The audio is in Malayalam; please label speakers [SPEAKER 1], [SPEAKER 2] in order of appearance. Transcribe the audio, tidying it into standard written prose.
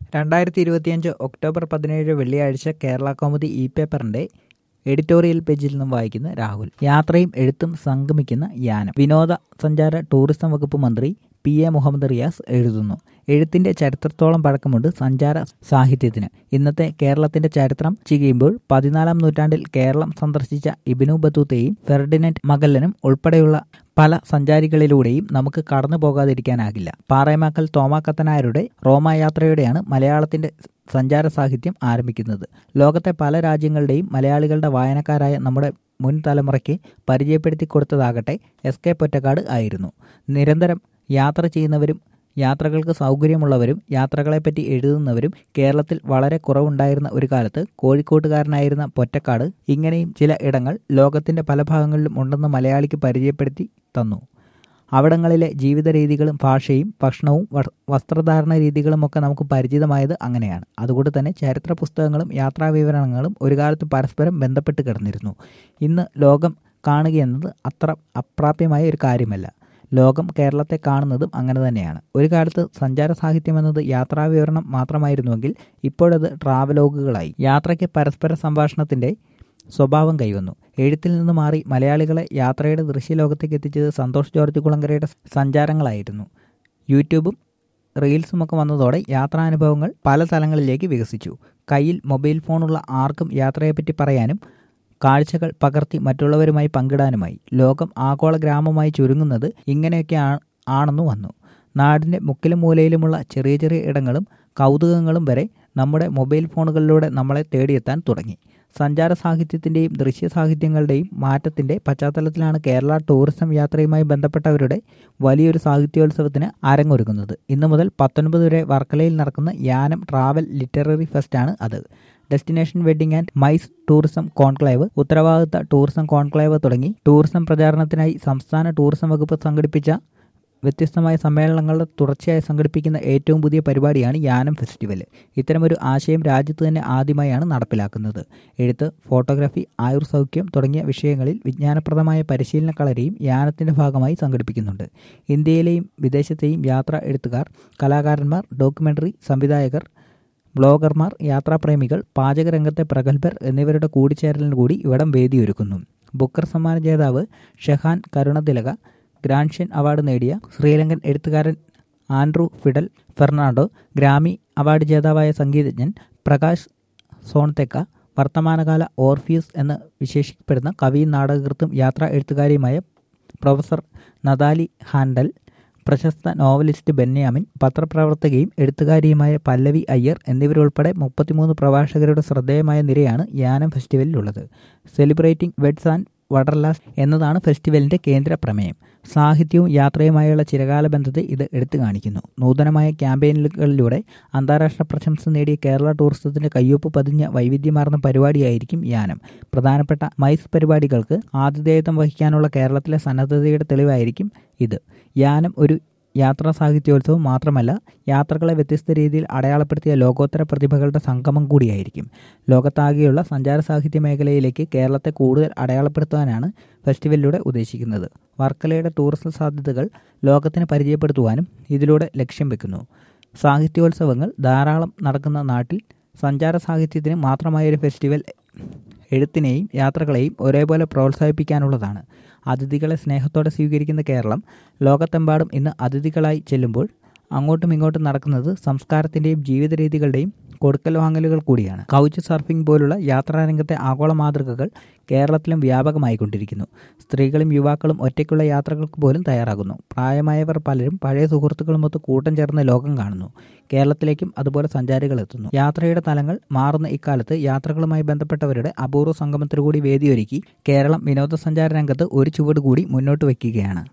[SPEAKER 1] 2025 ഒക്ടോബർ 17 വെള്ളിയാഴ്ച കേരള കൗമുദി ഇ പേപ്പറിന്റെ എഡിറ്റോറിയൽ പേജിൽ നിന്നും വായിക്കുന്ന രാഹുൽ. യാത്രയും എഴുത്തും സംഗമിക്കുന്ന യാനം. വിനോദ സഞ്ചാര ടൂറിസം വകുപ്പ് മന്ത്രി PA മുഹമ്മദ് റിയാസ് എഴുതുന്നു. എഴുത്തിന്റെ ചരിത്രത്തോളം പഴക്കമുണ്ട് സഞ്ചാര സാഹിത്യത്തിന്. ഇന്നത്തെ കേരളത്തിന്റെ ചരിത്രം ചെയ്യുമ്പോൾ 14-ാം നൂറ്റാണ്ടിൽ കേരളം സന്ദർശിച്ച ഇബ്നു ബത്തൂത്തയും ഫെർഡിനൻഡ് മഗല്ലനും ഉൾപ്പെടെയുള്ള പല സഞ്ചാരികളിലൂടെയും നമുക്ക് കടന്നു പോകാതിരിക്കാനാകില്ല. പാറേമാക്കൽ തോമാക്കത്തനായരുടെ റോമായാത്രയോടെയാണ് മലയാളത്തിന്റെ സഞ്ചാര സാഹിത്യം ആരംഭിക്കുന്നത്. ലോകത്തെ പല രാജ്യങ്ങളുടെയും മലയാളികളുടെ വായനക്കാരായ നമ്മുടെ മുൻ തലമുറയ്ക്ക് പരിചയപ്പെടുത്തി കൊടുത്തതാകട്ടെ SK പൊറ്റക്കാട് ആയിരുന്നു. നിരന്തരം യാത്ര ചെയ്യുന്നവരും യാത്രകൾക്ക് സൗകര്യമുള്ളവരും യാത്രകളെപ്പറ്റി എഴുതുന്നവരും കേരളത്തിൽ വളരെ കുറവുണ്ടായിരുന്ന ഒരു കാലത്ത് കോഴിക്കോട്ടുകാരനായിരുന്ന പൊറ്റക്കാട് ഇങ്ങനെയും ചില ഇടങ്ങൾ ലോകത്തിന്റെ പല ഭാഗങ്ങളിലും ഉണ്ടെന്ന് മലയാളിക്ക് പരിചയപ്പെടുത്തി തന്നു. അവിടങ്ങളിലെ ജീവിത രീതികളും ഭാഷയും ഭക്ഷണവും വസ്ത്രധാരണ രീതികളും ഒക്കെ നമുക്ക് പരിചിതമായത് അങ്ങനെയാണ്. അതുകൊണ്ട് തന്നെ ചരിത്ര പുസ്തകങ്ങളും യാത്രാവിവരണങ്ങളും ഒരു കാലത്ത് പരസ്പരം ബന്ധപ്പെട്ട് കിടന്നിരുന്നു. ഇന്ന് ലോകം കാണുകയെന്നത് അത്ര അപ്രാപ്യമായ ഒരു കാര്യമല്ല. ലോകം കേരളത്തെ കാണുന്നതും അങ്ങനെ തന്നെയാണ്. ഒരു കാലത്ത് സഞ്ചാര സാഹിത്യം എന്നത് യാത്രാവിവരണം മാത്രമായിരുന്നുവെങ്കിൽ ഇപ്പോഴത് ട്രാവലോഗുകളായി. യാത്രയ്ക്ക് പരസ്പര സംഭാഷണത്തിന്റെ സ്വഭാവം കൈവന്നു. എഴുത്തിൽ നിന്ന് മാറി മലയാളികളെ യാത്രയുടെ ദൃശ്യലോകത്തേക്ക് എത്തിച്ചത് സന്തോഷ് ജോർജ് കുളങ്കരയുടെ സഞ്ചാരങ്ങളായിരുന്നു. യൂട്യൂബും റീൽസുമൊക്കെ വന്നതോടെ യാത്രാനുഭവങ്ങൾ പല തലങ്ങളിലേക്ക് വികസിച്ചു. കയ്യിൽ മൊബൈൽ ഫോണുള്ള ആർക്കും യാത്രയെപ്പറ്റി പറയാനും കാഴ്ചകൾ പകർത്തി മറ്റുള്ളവരുമായി പങ്കിടാനുമായി. ലോകം ആഗോള ഗ്രാമമായി ചുരുങ്ങുന്നത് ഇങ്ങനെയൊക്കെ ആണെന്നു വന്നു. നാടിൻ്റെ മുക്കിലും മൂലയിലുമുള്ള ചെറിയ ചെറിയ ഇടങ്ങളും കൗതുകങ്ങളും വരെ നമ്മുടെ മൊബൈൽ ഫോണുകളിലൂടെ നമ്മളെ തേടിയെത്താൻ തുടങ്ങി. സഞ്ചാര സാഹിത്യത്തിൻ്റെയും ദൃശ്യസാഹിത്യങ്ങളുടെയും മാറ്റത്തിൻ്റെ പശ്ചാത്തലത്തിലാണ് കേരള ടൂറിസം യാത്രയുമായി ബന്ധപ്പെട്ടവരുടെ വലിയൊരു സാഹിത്യോത്സവത്തിന് അരങ്ങൊരുങ്ങുന്നത്. ഇന്നു മുതൽ 19 വരെ വർക്കലയിൽ നടക്കുന്ന യാനം ട്രാവൽ ലിറ്റററി ഫെസ്റ്റാണ് അത്. Destination wedding and MICE tourism conclave, ഉത്തരവാദിത്ത ടൂറിസം കോൺക്ലേവ് തുടങ്ങി ടൂറിസം പ്രചാരണത്തിനായി സംസ്ഥാന ടൂറിസം വകുപ്പ് സംഘടിപ്പിച്ച വ്യത്യസ്തമായ സമ്മേളനങ്ങളുടെ തുടർച്ചയായി സംഘടിപ്പിക്കുന്ന ഏറ്റവും പുതിയ പരിപാടിയാണ് യാനം ഫെസ്റ്റിവൽ. ഇത്തരമൊരു ആശയം രാജ്യത്ത് തന്നെ ആദ്യമായാണ് നടപ്പിലാക്കുന്നത്. എഴുത്ത്, ഫോട്ടോഗ്രാഫി, ആയുർസൗഖ്യം തുടങ്ങിയ വിഷയങ്ങളിൽ വിജ്ഞാനപ്രദമായ പരിശീലന കളരിയും യാനത്തിന്റെ ഭാഗമായി സംഘടിപ്പിക്കുന്നുണ്ട്. ഇന്ത്യയിലെയും വിദേശത്തെയും യാത്രാ എഴുത്തുകാർ, കലാകാരന്മാർ, ഡോക്യുമെന്ററി സംവിധായകർ, ബ്ലോഗർമാർ, യാത്രാപ്രേമികൾ, പാചകരംഗത്തെ പ്രഗത്ഭർ എന്നിവരുടെ കൂടിച്ചേരലിന് കൂടി ഇവിടം വേദിയൊരുക്കുന്നു. ബുക്കർ സമ്മാന ജേതാവ് ഷെഹാൻ കരുണതിലക, ഗ്രാൻഷ്യൻ അവാർഡ് നേടിയ ശ്രീലങ്കൻ എഴുത്തുകാരൻ Andrew Fidel Fernando, Grammy award ജേതാവായ സംഗീതജ്ഞൻ പ്രകാശ് സോൺതെക്ക, വർത്തമാനകാല ഓർഫ്യൂസ് എന്ന് വിശേഷിക്കപ്പെടുന്ന കവിയും നാടകകൃത്തും യാത്രാ എഴുത്തുകാരിയുമായ പ്രൊഫസർ നതാലി ഹാൻഡൽ, പ്രശസ്ത നോവലിസ്റ്റ് ബെന്യാമിൻ, പത്രപ്രവർത്തകയും എഴുത്തുകാരിയുമായ പല്ലവി അയ്യർ എന്നിവരുൾപ്പെടെ 33 പ്രഭാഷകരുടെ ശ്രദ്ധേയമായ നിരയാണ് യാനം ഫെസ്റ്റിവലിലുള്ളത്. സെലിബ്രേറ്റിംഗ് വെഡ്സ് ആൻഡ് വണ്ടർലാസ്റ്റ് എന്നതാണ് ഫെസ്റ്റിവലിന്റെ കേന്ദ്ര പ്രമേയം. സാഹിത്യവും യാത്രയുമായുള്ള ചിരകാല ബന്ധത്തെ ഇത് എടുത്തു കാണിക്കുന്നു. നൂതനമായ ക്യാമ്പയിനുകളിലൂടെ അന്താരാഷ്ട്ര പ്രശംസ നേടിയ കേരള ടൂറിസത്തിന്റെ കയ്യൊപ്പ് പതിഞ്ഞ വൈവിധ്യമാർന്ന പരിപാടിയായിരിക്കും യാനം. പ്രധാനപ്പെട്ട മൈസ് പരിപാടികൾക്ക് ആതിഥേയത്വം വഹിക്കാനുള്ള കേരളത്തിലെ സന്നദ്ധതയുടെ തെളിവായിരിക്കും ഇത്. യാനം ഒരു യാത്രാ സാഹിത്യോത്സവം മാത്രമല്ല, യാത്രകളെ വ്യത്യസ്ത രീതിയിൽ അടയാളപ്പെടുത്തിയ ലോകോത്തര പ്രതിഭകളുടെ സംഗമം കൂടിയായിരിക്കും. ലോകത്താകെയുള്ള സഞ്ചാര സാഹിത്യ മേഖലയിലേക്ക് കേരളത്തെ കൂടുതൽ അടയാളപ്പെടുത്താനാണ് ഫെസ്റ്റിവലിലൂടെ ഉദ്ദേശിക്കുന്നത്. വർക്കലയുടെ ടൂറിസം സാധ്യതകൾ ലോകത്തിന് പരിചയപ്പെടുത്തുവാനും ഇതിലൂടെ ലക്ഷ്യം വെക്കുന്നു. സാഹിത്യോത്സവങ്ങൾ ധാരാളം നടക്കുന്ന നാട്ടിൽ സഞ്ചാര സാഹിത്യത്തിന് മാത്രമായൊരു ഫെസ്റ്റിവൽ എഴുത്തിനെയും യാത്രകളെയും ഒരേപോലെ പ്രോത്സാഹിപ്പിക്കാനുള്ളതാണ്. അതിഥികളെ സ്നേഹത്തോടെ സ്വീകരിക്കുന്ന കേരളം ലോകത്തെമ്പാടും ഇന്ന് അതിഥികളായി ചെല്ലുമ്പോൾ അങ്ങോട്ടും ഇങ്ങോട്ടും നടക്കുന്നത് സംസ്കാരത്തിൻ്റെയും ജീവിത രീതികളുടെയും കൊടുക്കൽ വാങ്ങലുകൾ കൂടിയാണ്. കൗച്ച് സർഫിംഗ് പോലുള്ള യാത്രാരംഗത്തെ ആഗോള മാതൃകകൾ കേരളത്തിലും വ്യാപകമായിക്കൊണ്ടിരിക്കുന്നു. സ്ത്രീകളും യുവാക്കളും ഒറ്റയ്ക്കുള്ള യാത്രകൾക്ക് പോലും തയ്യാറാകുന്നു. പ്രായമായവർ പലരും പഴയ സുഹൃത്തുക്കളുമൊത്ത് കൂട്ടം ചേർന്ന് ലോകം കാണുന്നു. കേരളത്തിലേക്കും അതുപോലെ സഞ്ചാരികൾ എത്തുന്നു. യാത്രയുടെ തലങ്ങൾ മാറുന്ന ഇക്കാലത്ത് യാത്രകളുമായി ബന്ധപ്പെട്ടവരുടെ അപൂർവ സംഗമത്തിനു കൂടി വേദിയൊരുക്കി കേരളം വിനോദസഞ്ചാര രംഗത്ത് ഒരു ചുവട് കൂടി മുന്നോട്ട് വയ്ക്കുകയാണ്.